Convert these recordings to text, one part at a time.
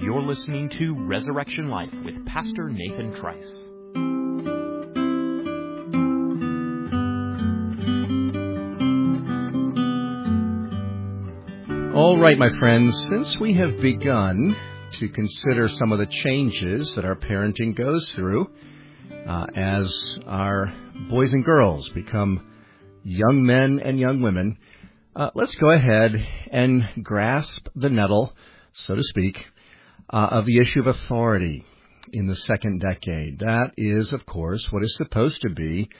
You're listening to Resurrection Life with Pastor Nathan Trice. All right, my friends, since we have begun to consider some of the changes that our parenting goes through as our boys and girls become young men and young women, let's go ahead and grasp the nettle, so to speak, of the issue of authority in the second decade. That is, of course, what is supposed to be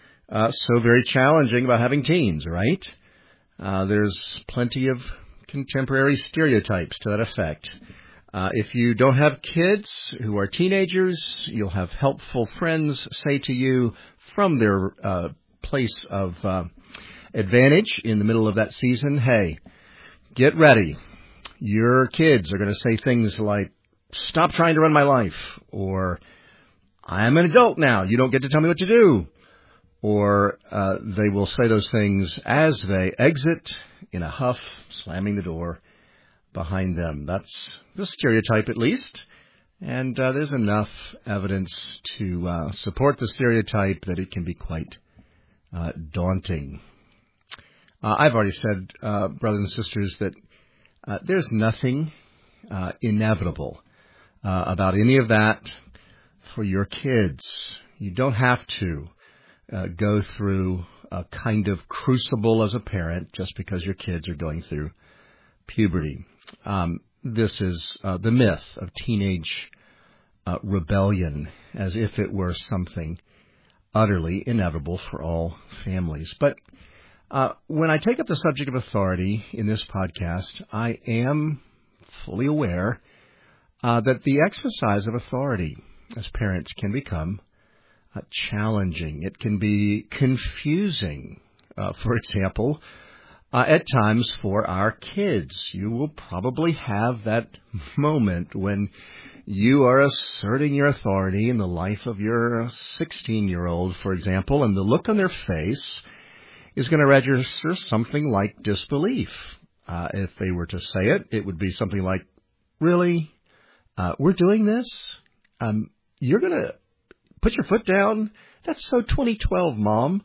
so very challenging about having teens, right? There's plenty of contemporary stereotypes to that effect. If you don't have kids who are teenagers, you'll have helpful friends say to you from their place of advantage in the middle of that season, hey, get ready. Your kids are going to say things like, stop trying to run my life, or I'm an adult now, you don't get to tell me what to do. Or they will say those things as they exit in a huff, slamming the door behind them. That's the stereotype, at least. And there's enough evidence to support the stereotype that it can be quite daunting. I've already said, brothers and sisters, that there's nothing inevitable about any of that for your kids. You don't have to go through a kind of crucible as a parent just because your kids are going through puberty. This is the myth of teenage rebellion, as if it were something utterly inevitable for all families. But when I take up the subject of authority in this podcast, I am fully aware that the exercise of authority as parents can become challenging. It can be confusing, for example, at times for our kids. You will probably have that moment when you are asserting your authority in the life of your 16-year-old, for example, and the look on their face is going to register something like disbelief. If they were to say it, it would be something like, really? We're doing this? You're going to put your foot down? That's so 2012, Mom.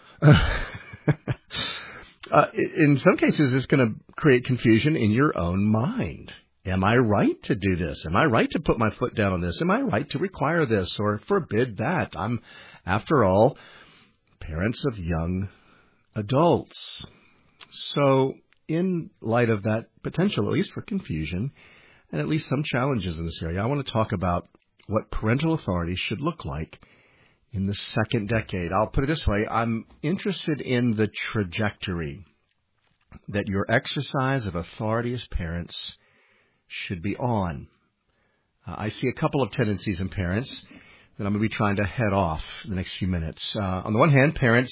In some cases, it's going to create confusion in your own mind. Am I right to do this? Am I right to put my foot down on this? Am I right to require this or forbid that? I'm, after all, parents of young adults. So, in light of that potential, at least for confusion, and at least some challenges in this area, I want to talk about what parental authority should look like in the second decade. I'll put it this way. I'm interested in the trajectory that your exercise of authority as parents should be on. I see a couple of tendencies in parents that I'm going to be trying to head off in the next few minutes. On the one hand, parents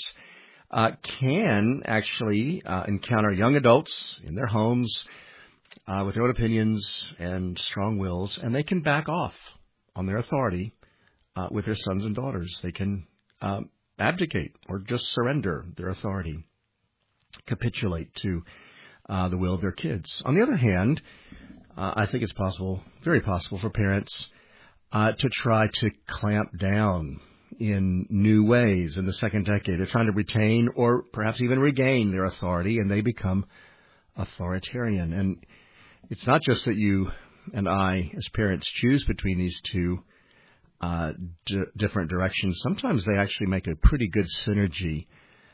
can actually encounter young adults in their homes with their own opinions and strong wills, and they can back off on their authority with their sons and daughters. They can abdicate or just surrender their authority, capitulate to the will of their kids. On the other hand, I think it's possible, very possible for parents to try to clamp down in new ways in the second decade. They're trying to retain or perhaps even regain their authority, and they become authoritarian. And it's not just that you and I, as parents, choose between these two different directions. Sometimes they actually make a pretty good synergy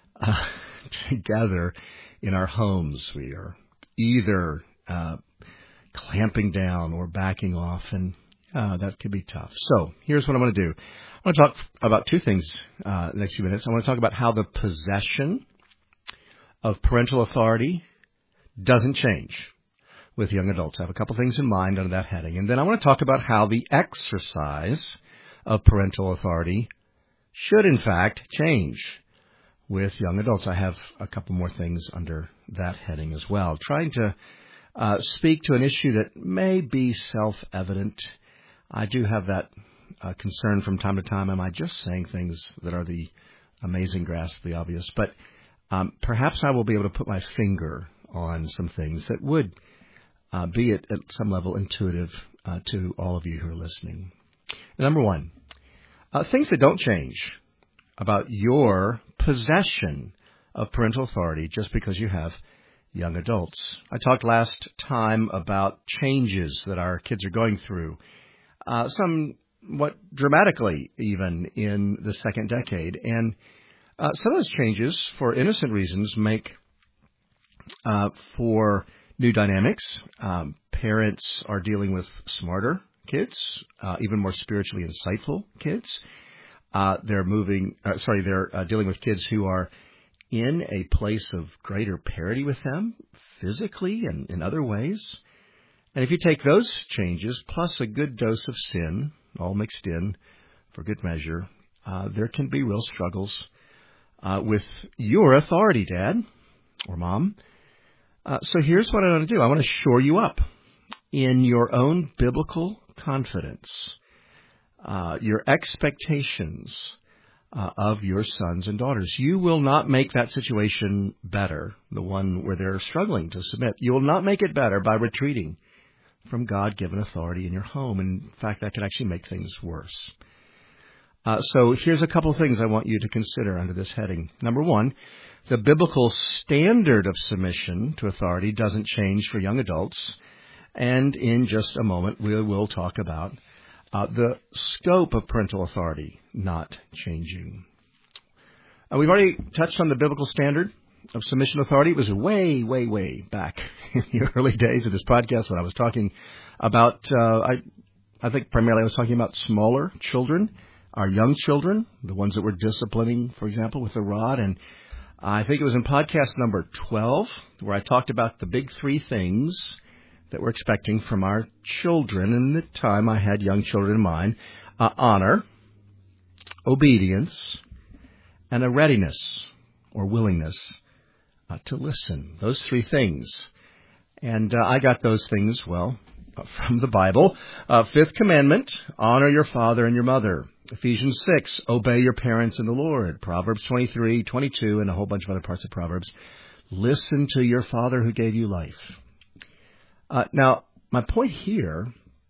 together in our homes. We are either clamping down or backing off, and that could be tough. So here's what I'm going to do. I want to talk about two things in the next few minutes. I want to talk about how the possession of parental authority doesn't change with young adults. I have a couple things in mind under that heading. And then I want to talk about how the exercise of parental authority should, in fact, change with young adults. I have a couple more things under that heading as well, trying to speak to an issue that may be self-evident. I do have that concern from time to time. Am I just saying things that are the amazing grasp of the obvious? But perhaps I will be able to put my finger on some things that would be it at some level intuitive to all of you who are listening. Number one, things that don't change about your possession of parental authority just because you have young adults. I talked last time about changes that our kids are going through, somewhat dramatically even in the second decade. And some of those changes, for innocent reasons, make for new dynamics. Parents are dealing with smarter kids, even more spiritually insightful kids. They're dealing with kids who are in a place of greater parity with them, physically and in other ways. And if you take those changes, plus a good dose of sin, all mixed in for good measure, there can be real struggles with your authority, Dad or Mom. So here's what I want to do. I want to shore you up in your own biblical confidence, your expectations of your sons and daughters. You will not make that situation better, the one where they're struggling to submit. You will not make it better by retreating from God-given authority in your home. In fact, that can actually make things worse. So here's a couple of things I want you to consider under this heading. Number one, the biblical standard of submission to authority doesn't change for young adults. And in just a moment, we will talk about the scope of parental authority not changing. We've already touched on the biblical standard of submission to authority. It was way, way, way back in the early days of this podcast when I was talking about, I think primarily I was talking about smaller children, our young children, the ones that we're disciplining, for example, with the rod. And I think it was in podcast number 12 where I talked about the big three things that we're expecting from our children. And at the time I had young children in mind: honor, obedience, and a readiness or willingness to listen. Those three things. And I got those things, from the Bible. Fifth commandment, honor your father and your mother. Ephesians 6, obey your parents in the Lord. Proverbs 23, 22, and a whole bunch of other parts of Proverbs. Listen to your father who gave you life. Now, my point here,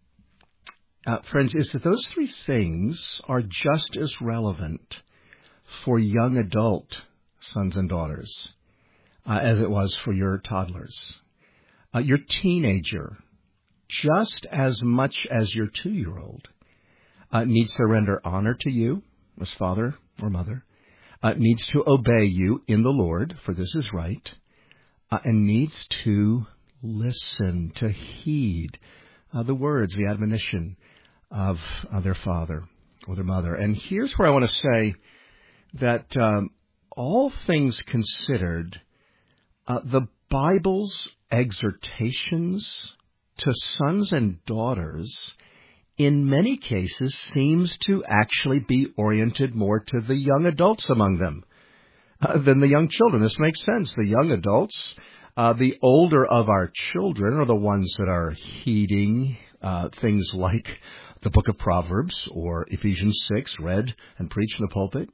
friends, is that those three things are just as relevant for young adult sons and daughters as it was for your toddlers. Your teenager, just as much as your 2-year-old, needs to render honor to you as father or mother, needs to obey you in the Lord, for this is right, and needs to listen, to heed the words, the admonition of their father or their mother. And here's where I want to say that all things considered, the Bible's exhortations to sons and daughters in many cases seems to actually be oriented more to the young adults among them than the young children. This makes sense. The young adults, the older of our children, are the ones that are heeding things like the book of Proverbs or Ephesians 6, read and preached in the pulpit.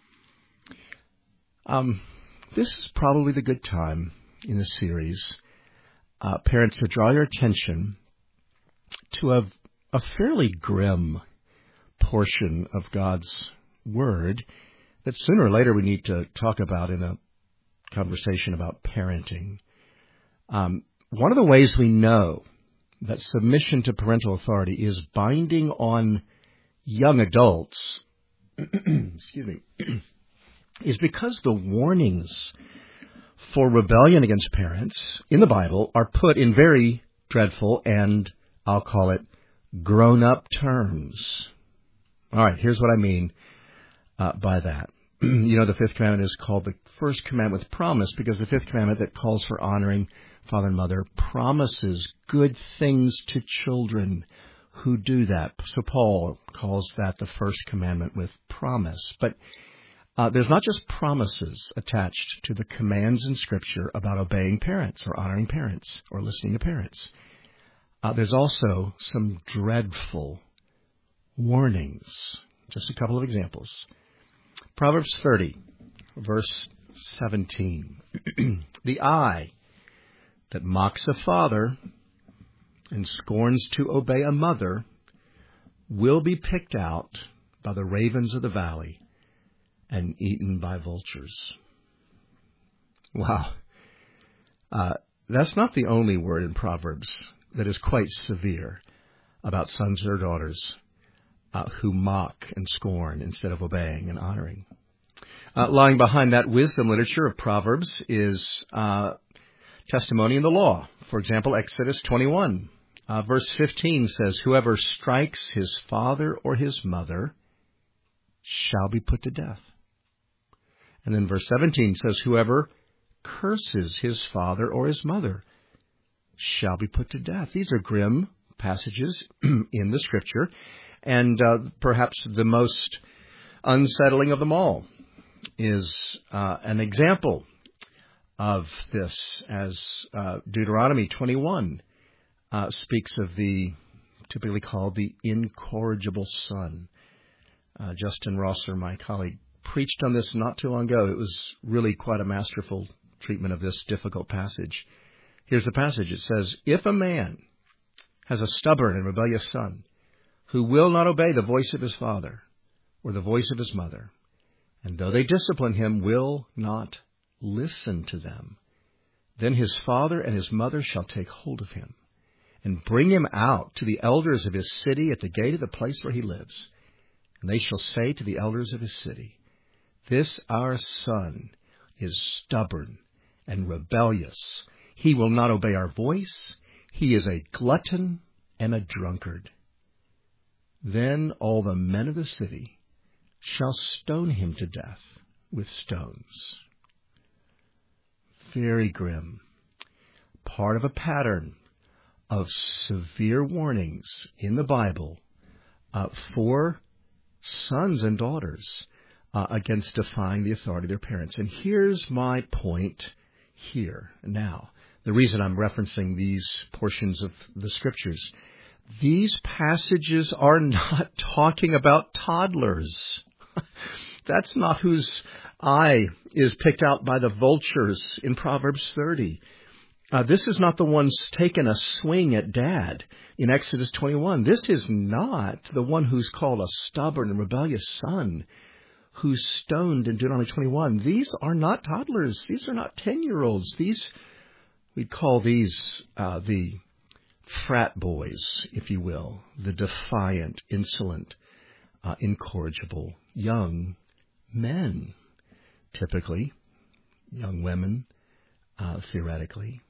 This is probably the good time in the series, parents, to draw your attention to a fairly grim portion of God's Word that sooner or later we need to talk about in a conversation about parenting. One of the ways we know that submission to parental authority is binding on young adults excuse me, is because the warnings for rebellion against parents in the Bible are put in very dreadful and, I'll call it, grown-up terms. All right, here's what I mean by that. The fifth commandment is called the first commandment with promise because the fifth commandment that calls for honoring father and mother promises good things to children who do that. So Paul calls that the first commandment with promise. But there's not just promises attached to the commands in Scripture about obeying parents or honoring parents or listening to parents. There's also some dreadful warnings. Just a couple of examples. Proverbs 30, verse 17. The eye that mocks a father and scorns to obey a mother will be picked out by the ravens of the valley and eaten by vultures. Wow. That's not the only word in Proverbs that is quite severe about sons or daughters who mock and scorn instead of obeying and honoring. Lying behind that wisdom literature of Proverbs is testimony in the law. For example, Exodus 21, verse 15 says, "Whoever strikes his father or his mother shall be put to death." And then verse 17 says, "Whoever curses his father or his mother shall be put to death." These are grim passages in the Scripture, and perhaps the most unsettling of them all is an example of this, as Deuteronomy 21 speaks of the typically called the incorrigible son. Justin Rosser, my colleague, preached on this not too long ago. It was really quite a masterful treatment of this difficult passage. Here's the passage. It says, "If a man has a stubborn and rebellious son who will not obey the voice of his father or the voice of his mother, and though they discipline him, will not listen to them, then his father and his mother shall take hold of him and bring him out to the elders of his city at the gate of the place where he lives. And they shall say to the elders of his city, 'This our son is stubborn and rebellious. He will not obey our voice. He is a glutton and a drunkard.' Then all the men of the city shall stone him to death with stones." Very grim. Part of a pattern of severe warnings in the Bible for sons and daughters against defying the authority of their parents. And here's my point here now. The reason I'm referencing these portions of the Scriptures. These passages are not talking about toddlers. That's not whose eye is picked out by the vultures in Proverbs 30. This is not the ones taking a swing at Dad in Exodus 21. This is not the one who's called a stubborn and rebellious son who's stoned in Deuteronomy 21. These are not toddlers. These are not 10-year-olds. We'd call these the frat boys, if you will, the defiant, insolent, incorrigible young men, typically, young women, theoretically.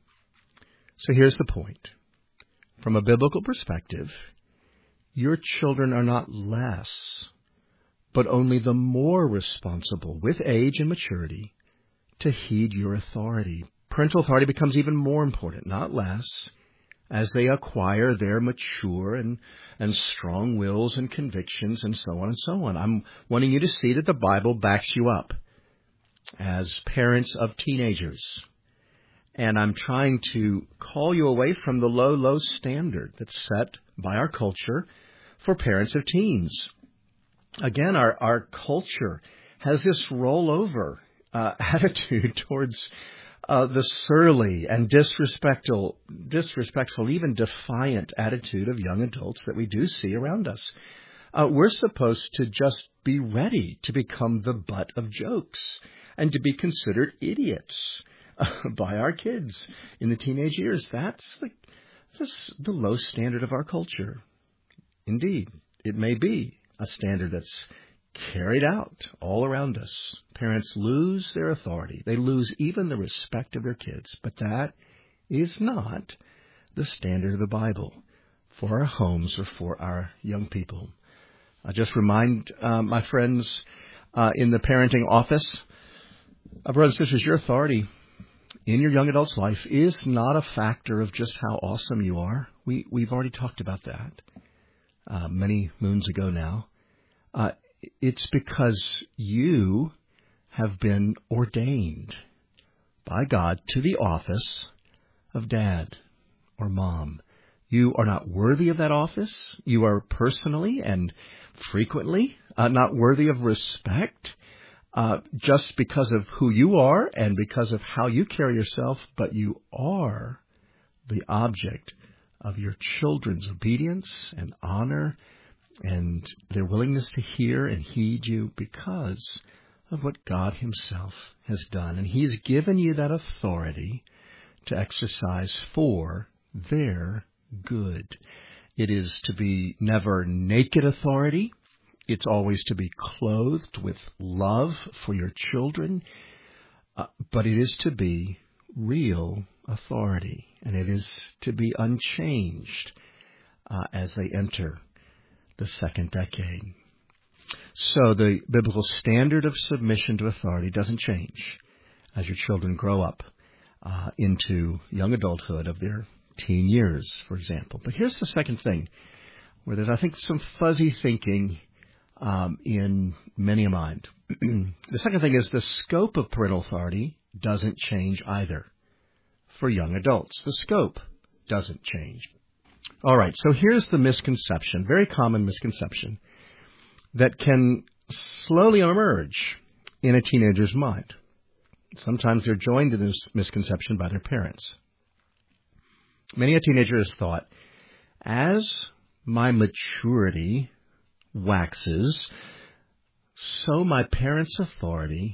So here's the point. From a biblical perspective, your children are not less, but only the more responsible with age and maturity to heed your authority. Parental authority becomes even more important, not less, as they acquire their mature and strong wills and convictions and so on and so on. I'm wanting you to see that the Bible backs you up as parents of teenagers. And I'm trying to call you away from the low standard that's set by our culture for parents of teens. Again, our culture has this rollover attitude towards the surly and disrespectful, even defiant attitude of young adults that we do see around us. We're supposed to just be ready to become the butt of jokes and to be considered idiots by our kids in the teenage years. That's the low standard of our culture. Indeed, it may be a standard that's carried out all around us. Parents lose their authority. They lose even the respect of their kids. But that is not the standard of the Bible for our homes or for our young people. I just remind my friends in the parenting office, brothers and sisters, your authority in your young adult's life is not a factor of just how awesome you are. We've already talked about that many moons ago now. It's because you have been ordained by God to the office of dad or mom. You are not worthy of that office. You are personally and frequently not worthy of respect just because of who you are and because of how you carry yourself, but you are the object of your children's obedience and honor and their willingness to hear and heed you because of what God himself has done. And he's given you that authority to exercise for their good. It is to be never naked authority. It's always to be clothed with love for your children. But it is to be real authority. And it is to be unchanged as they enter the second decade. So the biblical standard of submission to authority doesn't change as your children grow up into young adulthood of their teen years, for example. But here's the second thing, where there's, I think, some fuzzy thinking in many a mind. The second thing is the scope of parental authority doesn't change either for young adults. The scope doesn't change. All right, so here's the misconception, very common misconception, that can slowly emerge in a teenager's mind. Sometimes they're joined in this misconception by their parents. Many a teenager has thought, as my maturity waxes, so my parents' authority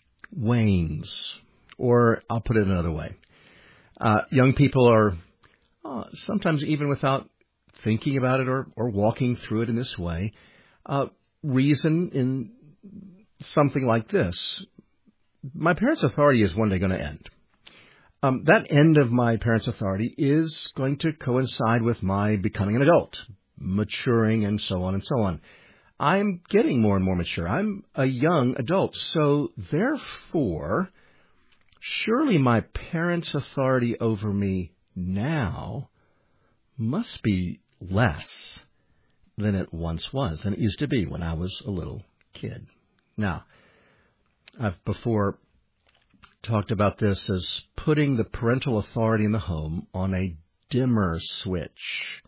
wanes. Or I'll put it another way. Young people are sometimes, even without thinking about it or walking through it in this way, reason in something like this. My parents' authority is one day going to end. That end of my parents' authority is going to coincide with my becoming an adult, maturing, and so on and so on. I'm getting more and more mature. I'm a young adult. So therefore, surely my parents' authority over me now must be less than it once was, than it used to be when I was a little kid. Now, I've before talked about this as putting the parental authority in the home on a dimmer switch,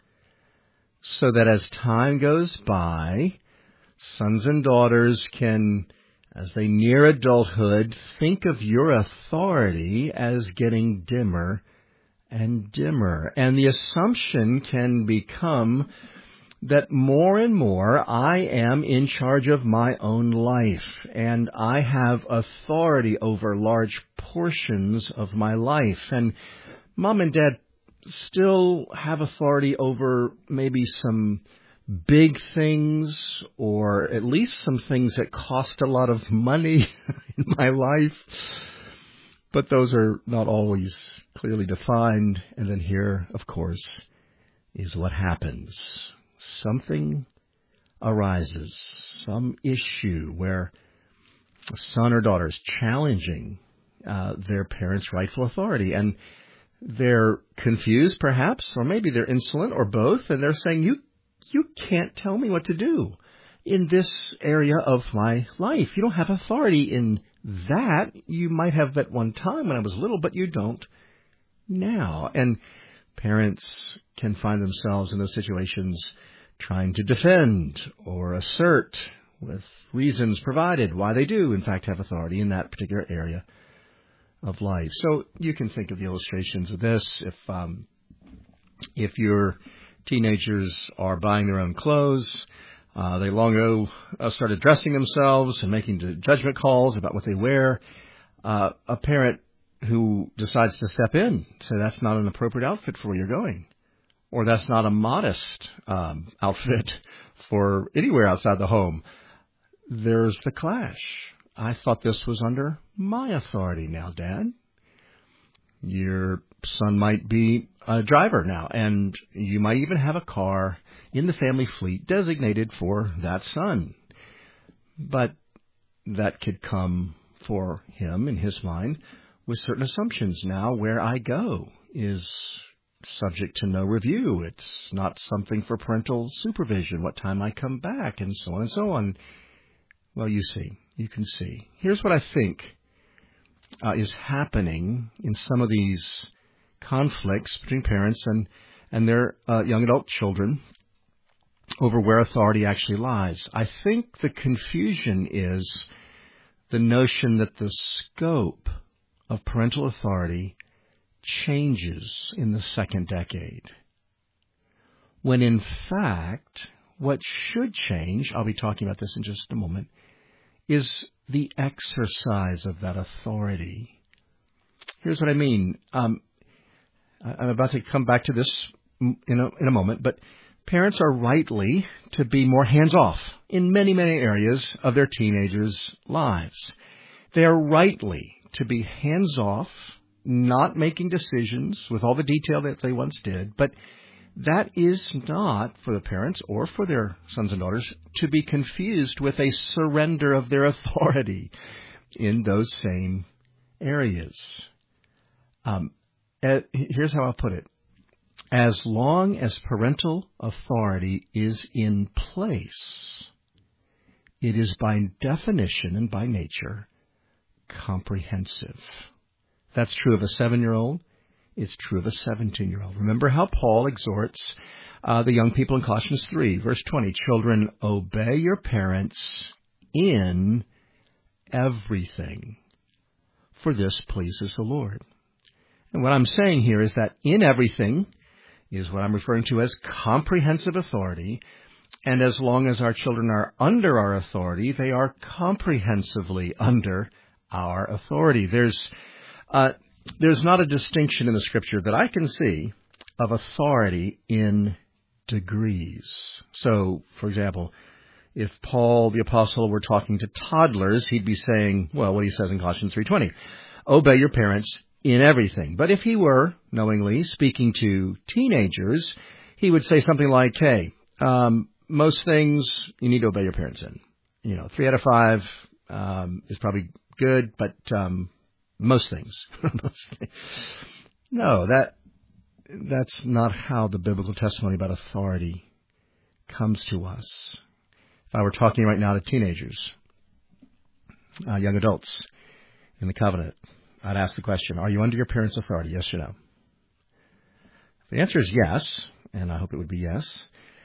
so that as time goes by, sons and daughters can, as they near adulthood, think of your authority as getting dimmer and dimmer. And the assumption can become that more and more I am in charge of my own life, and I have authority over large portions of my life. And mom and dad still have authority over maybe some big things, or at least some things that cost a lot of money in my life. But those are not always clearly defined. And then here, of course, is what happens. Something arises, some issue where a son or daughter is challenging their parents' rightful authority, and they're confused perhaps, or maybe they're insolent, or both, and they're saying, you can't tell me what to do in this area of my life. You don't have authority in that. You might have at one time when I was little, but you don't now. And parents can find themselves in those situations trying to defend or assert with reasons provided why they do, in fact, have authority in that particular area of life. So you can think of the illustrations of this. If your teenagers are buying their own clothes, they long ago started dressing themselves and making judgment calls about what they wear. A parent who decides to step in, say that's not an appropriate outfit for where you're going, or that's not a modest outfit for anywhere outside the home. There's the clash. I thought this was under my authority now, Dad. Your son might be a driver now, and you might even have a car in the family fleet designated for that son. But that could come for him, in his mind, with certain assumptions. Now, where I go is subject to no review. It's not something for parental supervision, what time I come back, and so on and so on. Well, you can see. Here's what I think is happening in some of these conflicts between parents and their young adult children over where authority actually lies. I think the confusion is the notion that the scope of parental authority changes in the second decade. when in fact, what should change, I'll be talking about this in just a moment, is the exercise of that authority. Here's what I mean. I'm about to come back to this in a moment, but parents are rightly to be more hands-off in many, many areas of their teenagers' lives. They are rightly to be hands-off, not making decisions with all the detail that they once did, but that is not for the parents or for their sons and daughters to be confused with a surrender of their authority in those same areas. Here's how I'll put it. As long as parental authority is in place, it is by definition and by nature comprehensive. That's true of a 7-year-old. It's true of a 17-year-old. Remember how Paul exhorts the young people in Colossians 3, verse 20, children, obey your parents in everything, for this pleases the Lord. And what I'm saying here is that in everything is what I'm referring to as comprehensive authority, and as long as our children are under our authority, they are comprehensively under our authority. There's not a distinction in the Scripture that I can see of authority in degrees. So, for example, if Paul the Apostle were talking to toddlers, he'd be saying, well, what he says in Colossians 3:20, obey your parents in everything. But if he were, knowingly, speaking to teenagers, he would say something like, hey, most things you need to obey your parents in. 3 out of 5 is probably good, but most things. No, that's not how the biblical testimony about authority comes to us. If I were talking right now to teenagers, young adults in the covenant, I'd ask the question, are you under your parents' authority, yes or no? If the answer is yes, and I hope it would be yes,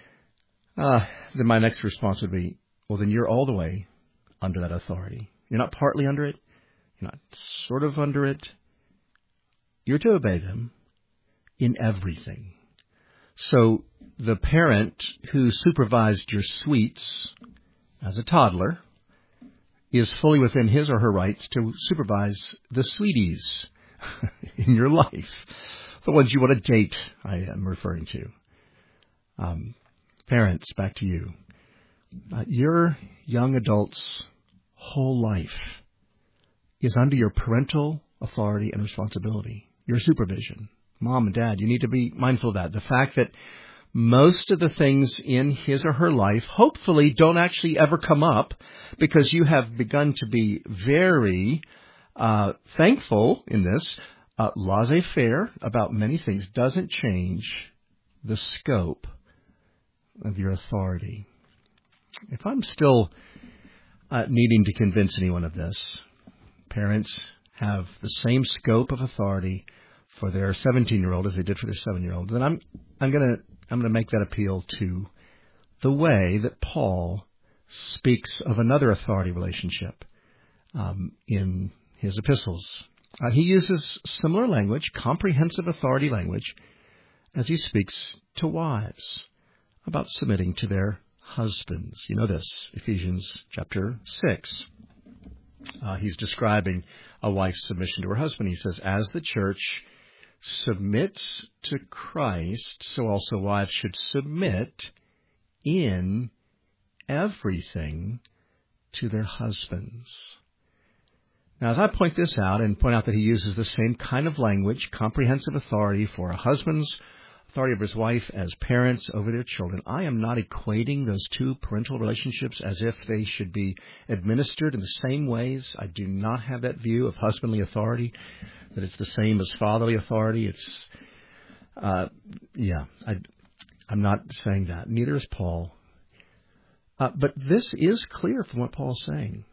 then my next response would be, well, then you're all the way under that authority. You're not partly under it. You're not sort of under it. You're to obey them in everything. So the parent who supervised your sweets as a toddler is fully within his or her rights to supervise the sweeties in your life, the ones you want to date, I am referring to. Parents, back to you. Your young adult's whole life is under your parental authority and responsibility, your supervision. Mom and Dad, you need to be mindful of that. The fact that most of the things in his or her life hopefully don't actually ever come up because you have begun to be very thankful in this, laissez-faire about many things doesn't change the scope of your authority. If I'm still needing to convince anyone of this, parents have the same scope of authority for their 17-year-old as they did for their 7-year-old, then I'm going to make that appeal to the way that Paul speaks of another authority relationship in his epistles. He uses similar language, comprehensive authority language, as he speaks to wives about submitting to their husbands. You know this, Ephesians chapter 6. He's describing a wife's submission to her husband. He says, as the church submits to Christ, so also wives should submit in everything to their husbands. Now, as I point this out and point out that he uses the same kind of language, comprehensive authority for a husband's authority of his wife as parents over their children, I am not equating those two parental relationships as if they should be administered in the same ways. I do not have that view of husbandly authority, that it's the same as fatherly authority. I'm not saying that. Neither is Paul. But this is clear from what Paul's saying.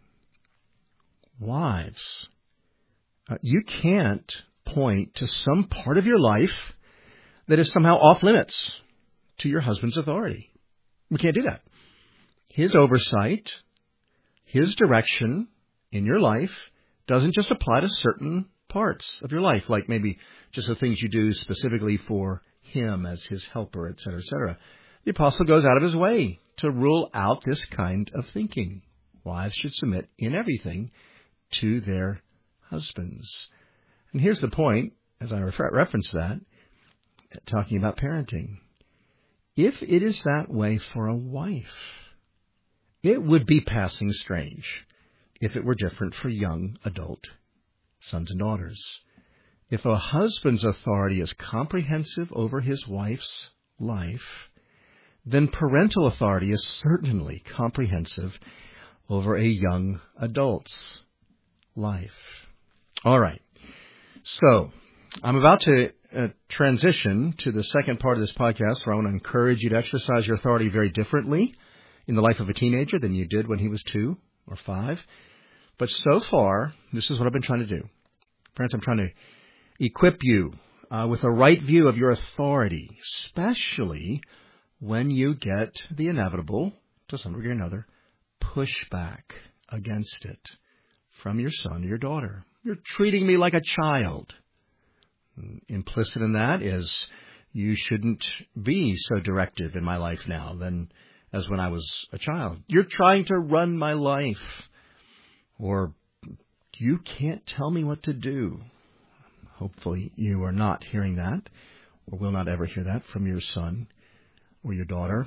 Wives, you can't point to some part of your life that is somehow off limits to your husband's authority. We can't do that. His oversight, his direction in your life doesn't just apply to certain parts of your life, like maybe just the things you do specifically for him as his helper, etc., etc. The apostle goes out of his way to rule out this kind of thinking. Wives should submit in everything to their husbands. And here's the point, as I reference that, talking about parenting. If it is that way for a wife, it would be passing strange if it were different for young adult sons and daughters. If a husband's authority is comprehensive over his wife's life, then parental authority is certainly comprehensive over a young adult's life. All right. So, I'm about to transition to the second part of this podcast where I want to encourage you to exercise your authority very differently in the life of a teenager than you did when he was 2 or 5. But so far, this is what I've been trying to do. Parents, I'm trying to equip you with a right view of your authority, especially when you get the inevitable, to some degree or another, pushback against it from your son or your daughter. You're treating me like a child. Implicit in that is you shouldn't be so directive in my life now than as when I was a child. You're trying to run my life. Or you can't tell me what to do. Hopefully you are not hearing that, or will not ever hear that from your son or your daughter.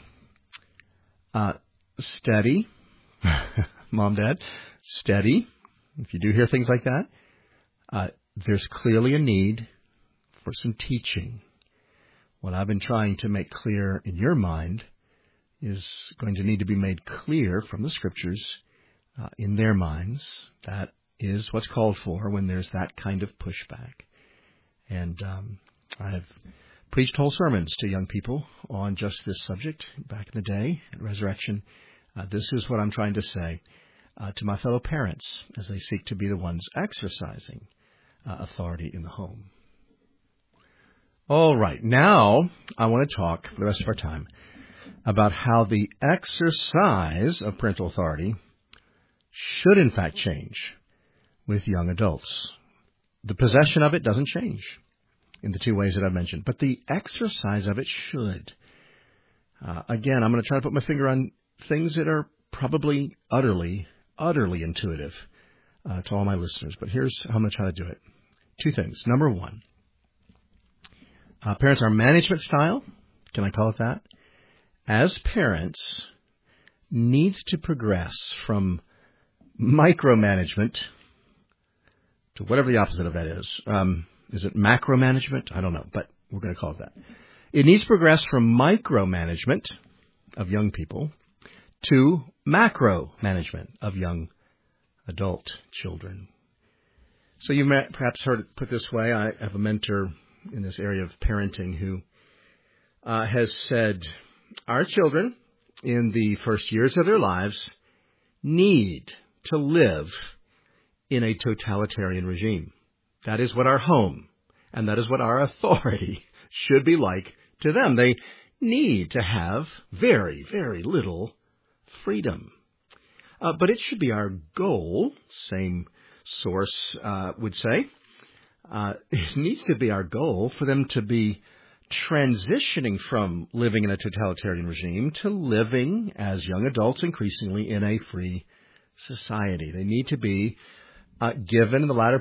Steady. Mom, Dad, steady. If you do hear things like that, there's clearly a need for some teaching. What I've been trying to make clear in your mind is going to need to be made clear from the Scriptures in their minds. That is what's called for when there's that kind of pushback. And I have preached whole sermons to young people on just this subject back in the day at Resurrection. This is what I'm trying to say to my fellow parents as they seek to be the ones exercising authority in the home. All right, now I want to talk for the rest of our time about how the exercise of parental authority should in fact change with young adults. The possession of it doesn't change in the two ways that I've mentioned, but the exercise of it should. Again, I'm going to try to put my finger on things that are probably utterly intuitive to all my listeners, but here's how I'm going to try to do it. Two things. Number one, parents, our management style, can I call it that, as parents, needs to progress from micromanagement to whatever the opposite of that is. Is it macromanagement? I don't know, but we're going to call it that. It needs to progress from micromanagement of young people to macromanagement of young adult children. So you may perhaps heard it put this way. I have a mentor in this area of parenting who has said, our children in the first years of their lives need to live in a totalitarian regime. That is what our home and that is what our authority should be like to them. They need to have very, very little freedom. But it should be our goal, same source would say, it needs to be our goal for them to be transitioning from living in a totalitarian regime to living as young adults increasingly in a free society. They need to be given in the latter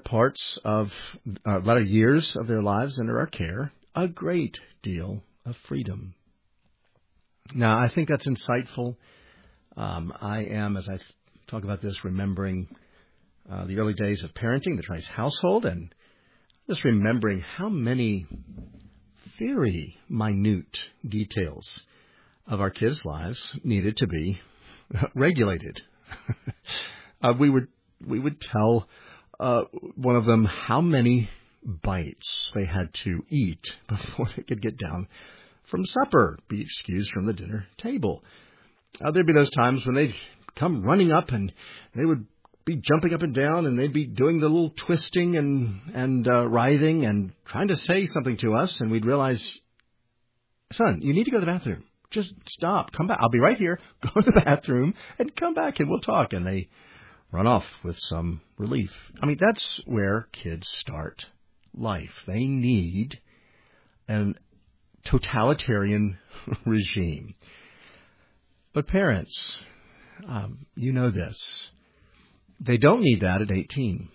years of their lives under our care a great deal of freedom. Now, I think that's insightful. I am, as I talk about this, remembering the early days of parenting, the Trice household, and just remembering how many very minute details of our kids' lives needed to be regulated. We would tell one of them how many bites they had to eat before they could get down from supper, be excused from the dinner table. There'd be those times when they'd come running up and they would be jumping up and down and they'd be doing the little twisting and writhing and trying to say something to us, and we'd realize, son, you need to go to the bathroom. Just stop. Come back. I'll be right here. Go to the bathroom and come back and we'll talk. And they run off with some relief. I mean, that's where kids start life. They need a totalitarian regime. But parents, you know this. They don't need that at 18.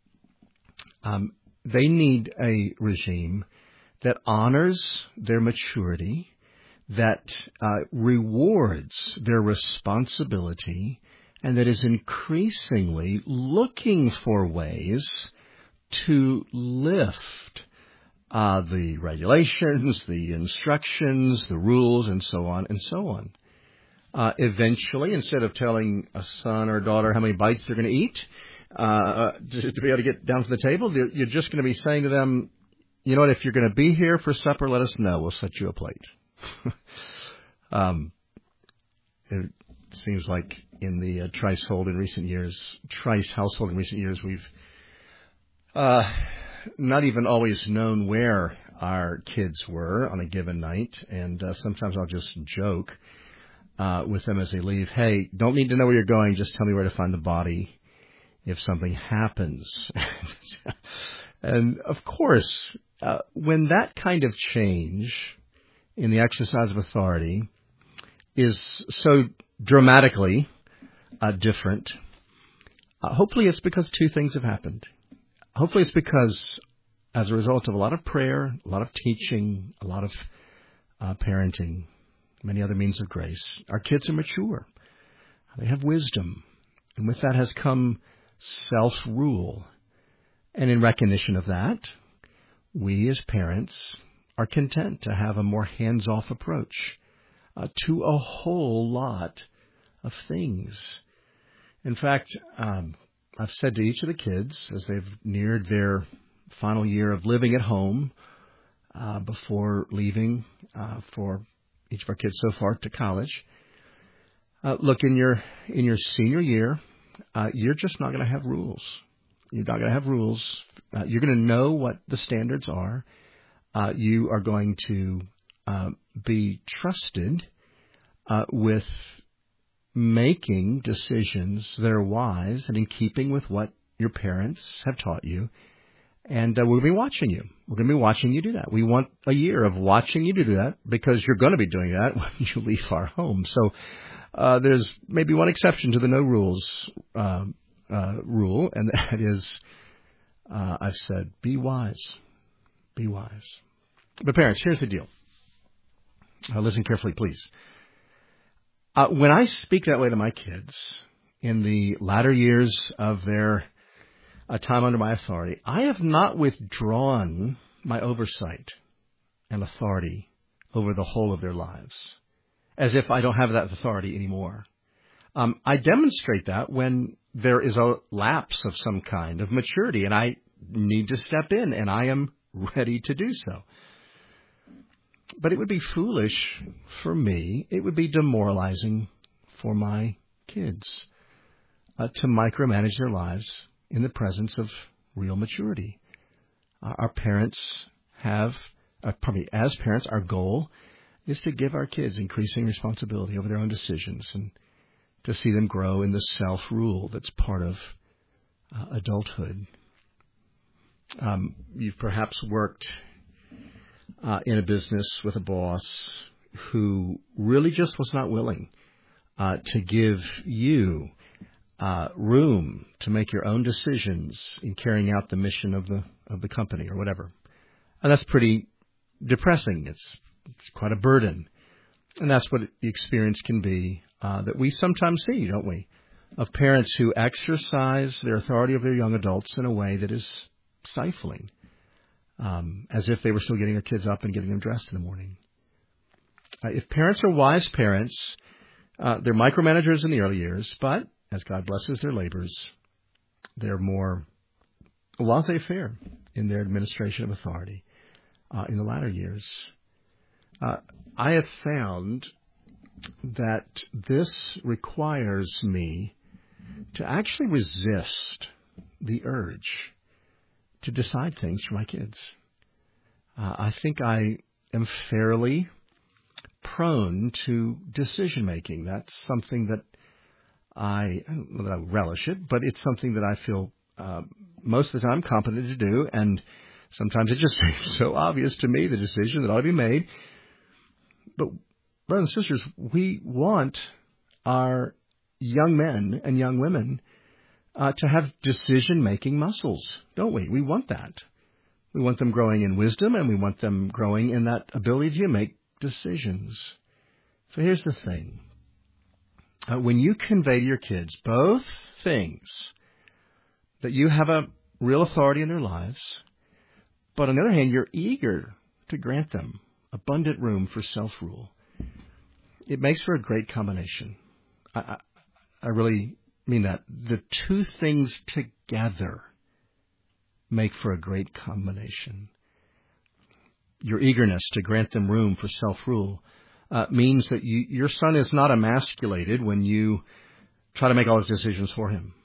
They need a regime that honors their maturity, that rewards their responsibility, and that is increasingly looking for ways to lift the regulations, the instructions, the rules, and so on and so on. Eventually, instead of telling a son or daughter how many bites they're going to eat, to be able to get down to the table, you're just going to be saying to them, you know what, if you're going to be here for supper, let us know. We'll set you a plate. It seems like in the Trice household in recent years, we've not even always known where our kids were on a given night, and sometimes I'll just joke with them as they leave, hey, don't need to know where you're going, just tell me where to find the body if something happens. And of course, when that kind of change in the exercise of authority is so dramatically different, hopefully it's because two things have happened. Hopefully it's because as a result of a lot of prayer, a lot of teaching, a lot of parenting, many other means of grace, our kids are mature. They have wisdom. And with that has come self-rule. And in recognition of that, we as parents are content to have a more hands-off approach to a whole lot of things. In fact, I've said to each of the kids as they've neared their final year of living at home before leaving for each of our kids so far to college, look, in your senior year, you're just not going to have rules. You're not going to have rules. You're going to know what the standards are. You are going to be trusted with making decisions that are wise and in keeping with what your parents have taught you. And we're going to be watching you. We're going to be watching you do that. We want a year of watching you do that because you're going to be doing that when you leave our home. So there's maybe one exception to the no rules rule, and that is, I've said, be wise. Be wise. But parents, here's the deal. Listen carefully, please. When I speak that way to my kids in the latter years of their time under my authority, I have not withdrawn my oversight and authority over the whole of their lives, as if I don't have that authority anymore. I demonstrate that when there is a lapse of some kind of maturity, and I need to step in, and I am ready to do so. But it would be foolish for me, it would be demoralizing for my kids to micromanage their lives in the presence of real maturity. Our parents have, as parents, our goal is to give our kids increasing responsibility over their own decisions and to see them grow in the self-rule that's part of adulthood. You've perhaps worked in a business with a boss who really just was not willing to give you room to make your own decisions in carrying out the mission of the company or whatever. And that's pretty depressing. It's quite a burden. And that's what the experience can be that we sometimes see, don't we, of parents who exercise their authority over their young adults in a way that is stifling, as if they were still getting their kids up and getting them dressed in the morning. If parents are wise parents, they're micromanagers in the early years, but as God blesses their labors, they're more laissez-faire in their administration of authority in the latter years. I have found that this requires me to actually resist the urge to decide things for my kids. I think I am fairly prone to decision-making. That's something that I don't know that I relish it, but it's something that I feel most of the time competent to do, and sometimes it just seems so obvious to me, the decision that ought to be made, But brothers and sisters, we want our young men and young women to have decision-making muscles, don't we? We want that. We want them growing in wisdom, and we want them growing in that ability to make decisions. So here's the thing. When you convey to your kids both things, that you have a real authority in their lives, but on the other hand, you're eager to grant them abundant room for self-rule, it makes for a great combination. I really mean that. The two things together make for a great combination. Your eagerness to grant them room for self-rule means that your son is not emasculated when you try to make all his decisions for him.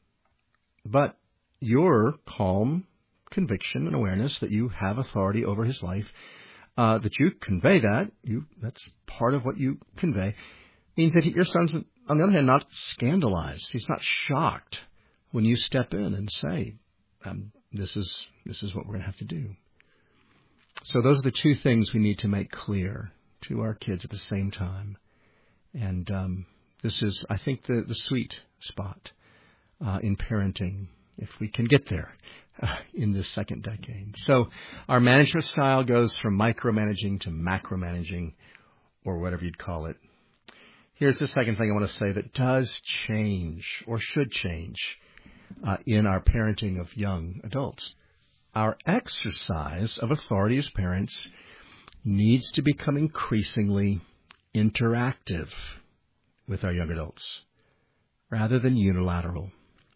But your calm conviction and awareness that you have authority over his life, that you convey that's part of what you convey, means that your son's, on the other hand, not scandalized. He's not shocked when you step in and say, this is what we're going to have to do. So those are the two things we need to make clear to our kids at the same time. And this is, I think, the sweet spot in parenting, if we can get there in this second decade. So our management style goes from micromanaging to macromanaging, or whatever you'd call it. Here's the second thing I want to say that does change, or should change, in our parenting of young adults. Our exercise of authority as parents needs to become increasingly interactive with our young adults, rather than unilateral.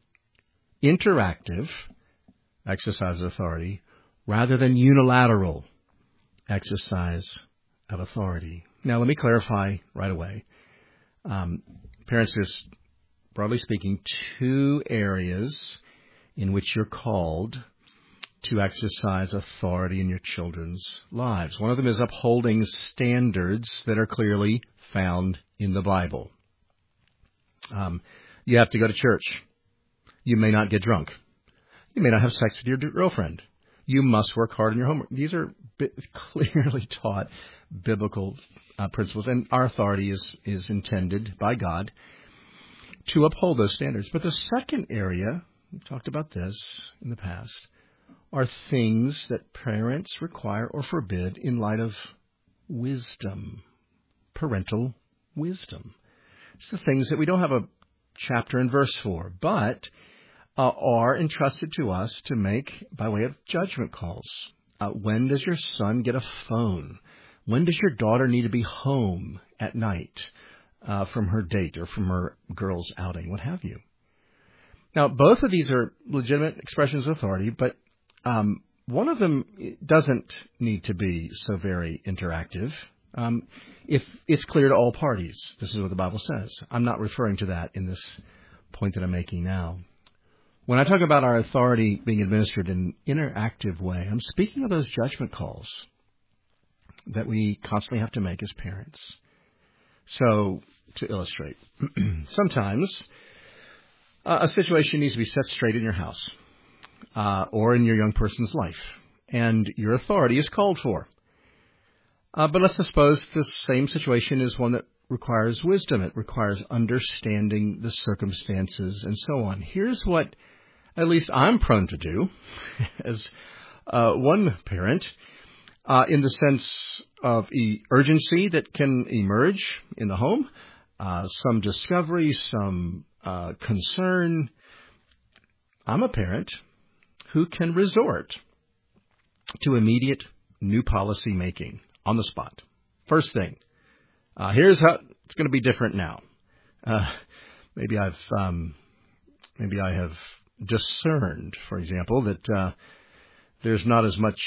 Interactive exercise of authority, rather than unilateral exercise of authority. Now, let me clarify right away. Parents, there's, broadly speaking, two areas in which you're called to exercise authority in your children's lives. One of them is upholding standards that are clearly found in the Bible. You have to go to church. You may not get drunk. You may not have sex with your girlfriend. You must work hard in your homework. These are clearly taught biblical principles, and our authority is intended by God to uphold those standards. But the second area, we've talked about this in the past, are things that parents require or forbid in light of wisdom, parental wisdom. It's the things that we don't have a chapter and verse for, but are entrusted to us to make by way of judgment calls. When does your son get a phone? When does your daughter need to be home at night from her date or from her girls' outing, what have you? Now, both of these are legitimate expressions of authority, but one of them doesn't need to be so very interactive. If it's clear to all parties, this is what the Bible says. I'm not referring to that in this point that I'm making now. When I talk about our authority being administered in an interactive way, I'm speaking of those judgment calls that we constantly have to make as parents. So, to illustrate, sometimes a situation needs to be set straight in your house or in your young person's life, and your authority is called for. But let's suppose the same situation is one that requires wisdom. It requires understanding the circumstances and so on. Here's what at least I'm prone to do as one parent, in the sense of urgency that can emerge in the home, some discovery, some concern. I'm a parent who can resort to immediate new policy making on the spot. First thing, here's how it's going to be different now. Maybe I have discerned, for example, that there's not as much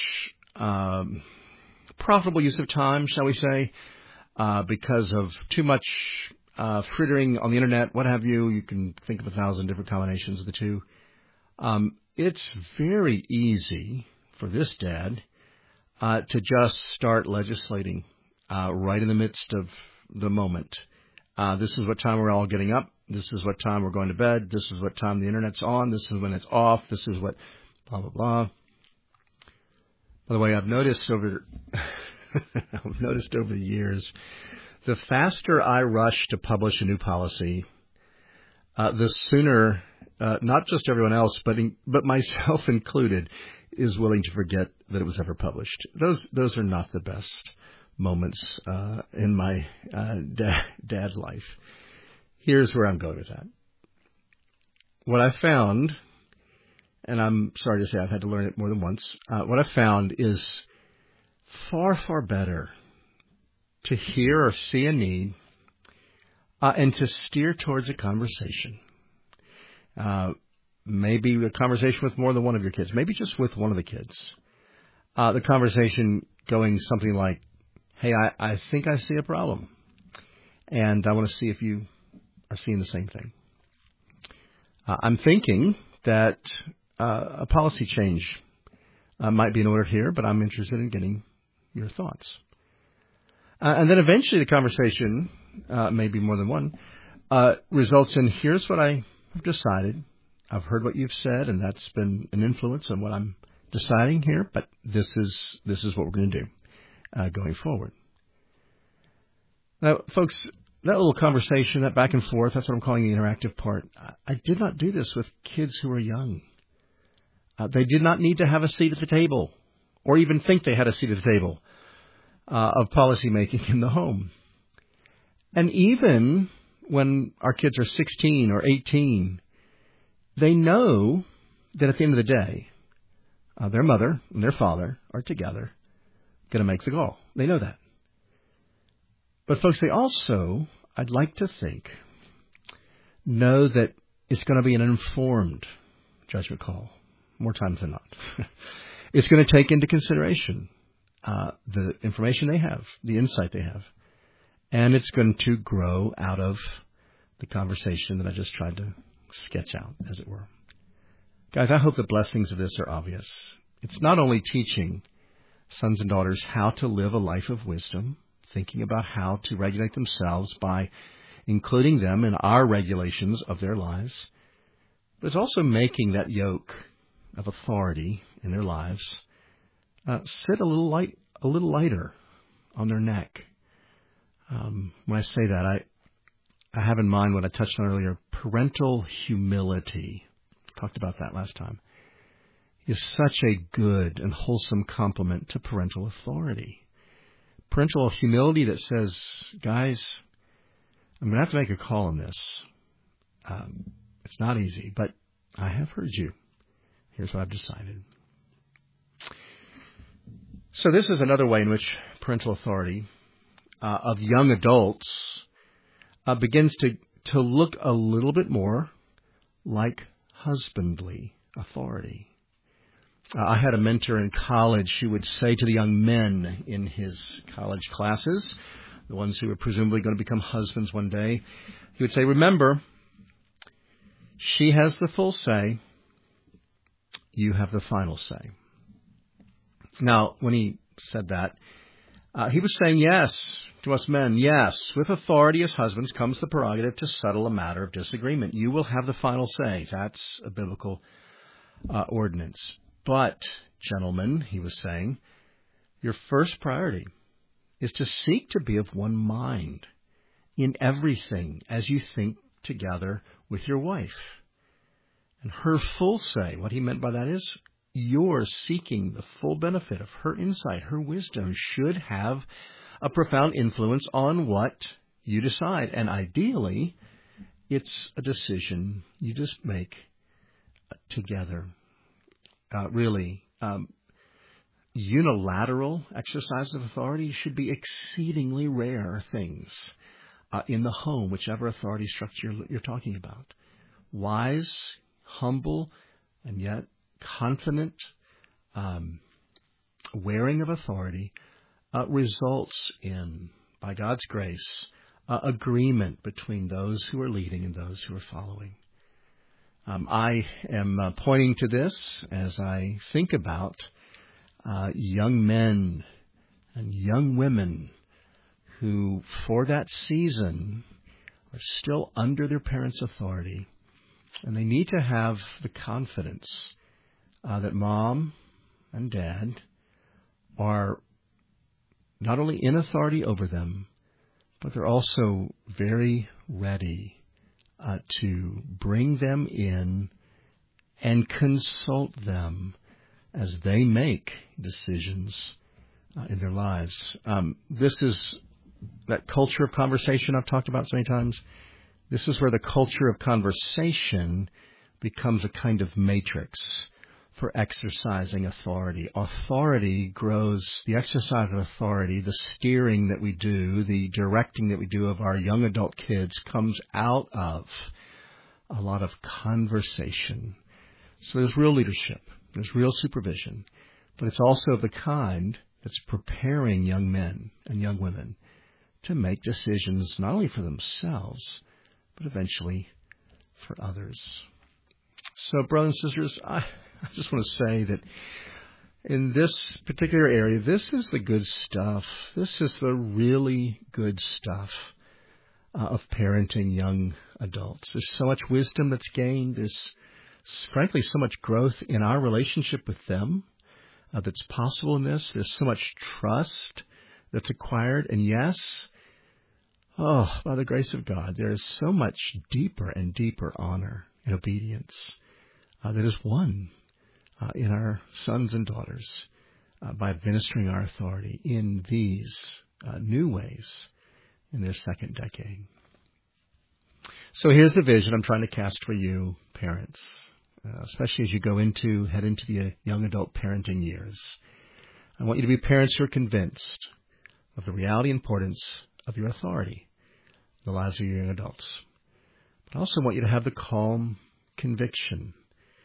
profitable use of time, shall we say, because of too much frittering on the internet, what have you. You can think of 1,000 different combinations of the two. It's very easy for this dad to just start legislating right in the midst of the moment. This is what time we're all getting up. This is what time we're going to bed. This is what time the internet's on. This is when it's off. This is what blah, blah, blah. By the way, I've noticed over I've noticed over the years, the faster I rush to publish a new policy, the sooner, not just everyone else, but myself included, is willing to forget that it was ever published. Those are not the best moments in my dad life. Here's where I'm going with that. What I found, and I'm sorry to say I've had to learn it more than once, what I found is far, far better to hear or see a need and to steer towards a conversation. Maybe a conversation with more than one of your kids, maybe just with one of the kids. The conversation going something like, hey, I think I see a problem, and I want to see if you are seeing the same thing. I'm thinking that a policy change might be in order here, but I'm interested in getting your thoughts. And then eventually the conversation, maybe more than one, results in here's what I have decided. I've heard what you've said, and that's been an influence on what I'm deciding here, but this is what we're going to do going forward. Now, folks, that little conversation, that back and forth, that's what I'm calling the interactive part. I did not do this with kids who were young. They did not need to have a seat at the table or even think they had a seat at the table of policy making in the home. And even when our kids are 16 or 18, they know that at the end of the day, their mother and their father are together going to make the call. They know that. But folks, they also, I'd like to think, know that it's going to be an informed judgment call, more times than not. It's going to take into consideration the information they have, the insight they have, and it's going to grow out of the conversation that I just tried to sketch out, as it were. Guys, I hope the blessings of this are obvious. It's not only teaching sons and daughters how to live a life of wisdom, thinking about how to regulate themselves by including them in our regulations of their lives, but it's also making that yoke of authority in their lives sit a little lighter on their neck. When I say that, I have in mind what I touched on earlier, parental humility. Talked about that last time. Is such a good and wholesome complement to parental authority. Parental humility that says, guys, I'm going to have to make a call on this. It's not easy, but I have heard you. Here's what I've decided. So this is another way in which parental authority of young adults begins to look a little bit more like husbandly authority. I had a mentor in college who would say to the young men in his college classes, the ones who were presumably going to become husbands one day, he would say, remember, she has the full say, you have the final say. Now, when he said that, he was saying yes to us men. Yes, with authority as husbands comes the prerogative to settle a matter of disagreement. You will have the final say. That's a biblical ordinance. But, gentlemen, he was saying, your first priority is to seek to be of one mind in everything as you think together with your wife. And her full say, what he meant by that is, you're seeking the full benefit of her insight, her wisdom should have a profound influence on what you decide. And ideally, it's a decision you just make together. Unilateral exercise of authority should be exceedingly rare things in the home, whichever authority structure you're talking about. Wise, humble, and yet confident wearing of authority results in, by God's grace, agreement between those who are leading and those who are following. I am pointing to this as I think about young men and young women who, for that season, are still under their parents' authority, and they need to have the confidence that mom and dad are not only in authority over them, but they're also very ready to bring them in and consult them as they make decisions in their lives. This is that culture of conversation I've talked about so many times. This is where the culture of conversation becomes a kind of matrix for exercising authority. Authority grows, the exercise of authority, the steering that we do, the directing that we do of our young adult kids comes out of a lot of conversation. So there's real leadership, there's real supervision, but it's also the kind that's preparing young men and young women to make decisions not only for themselves, but eventually for others. So, brothers and sisters, I just want to say that in this particular area, this is the good stuff. This is the really good stuff of parenting young adults. There's so much wisdom that's gained. There's, frankly, so much growth in our relationship with them that's possible in this. There's so much trust that's acquired. And yes, by the grace of God, there is so much deeper and deeper honor and obedience that is won in our sons and daughters by administering our authority in these new ways in their second decade. So here's the vision I'm trying to cast for you, parents, especially as you head into the young adult parenting years. I want you to be parents who are convinced of the reality and importance of your authority in the lives of your young adults. But I also want you to have the calm conviction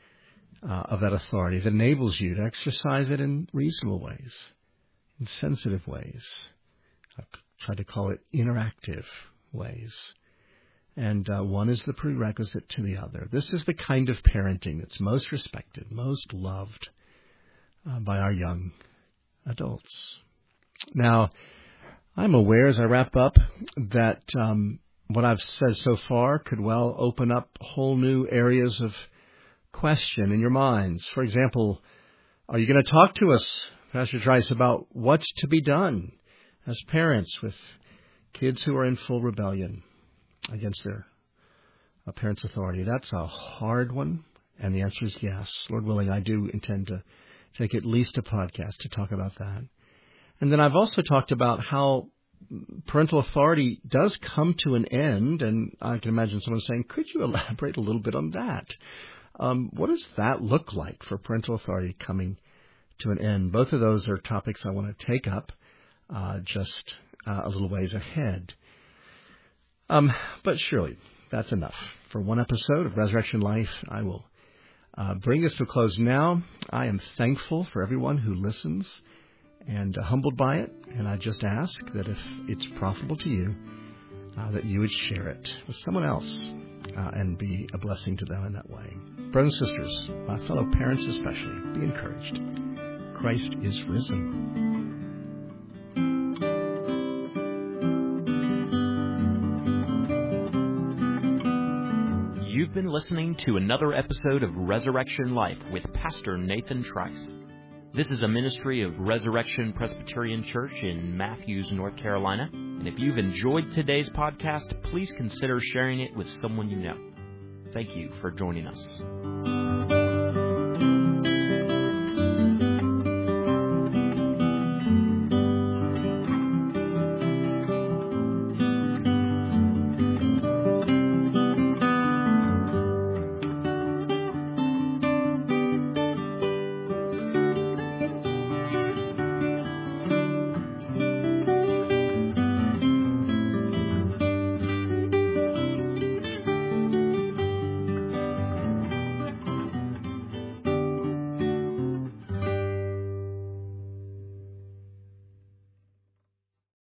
of that authority that enables you to exercise it in reasonable ways, in sensitive ways. I've tried to call it interactive ways. And one is the prerequisite to the other. This is the kind of parenting that's most respected, most loved by our young adults. Now, I'm aware as I wrap up that what I've said so far could well open up whole new areas of question in your minds. For example, are you going to talk to us, Pastor Trice, about what's to be done as parents with kids who are in full rebellion against their parents' authority? That's a hard one, and the answer is yes. Lord willing, I do intend to take at least a podcast to talk about that. And then I've also talked about how parental authority does come to an end, and I can imagine someone saying, could you elaborate a little bit on that? What does that look like for parental authority coming to an end? Both of those are topics I want to take up just a little ways ahead. But surely that's enough. For one episode of Resurrection Life, I will bring this to a close now. I am thankful for everyone who listens and humbled by it. And I just ask that if it's profitable to you, that you would share it with someone else and be a blessing to them in that way. Brothers and sisters, my fellow parents especially, be encouraged. Christ is risen. You've been listening to another episode of Resurrection Life with Pastor Nathan Trice. This is a ministry of Resurrection Presbyterian Church in Matthews, North Carolina. And if you've enjoyed today's podcast, please consider sharing it with someone you know. Thank you for joining us.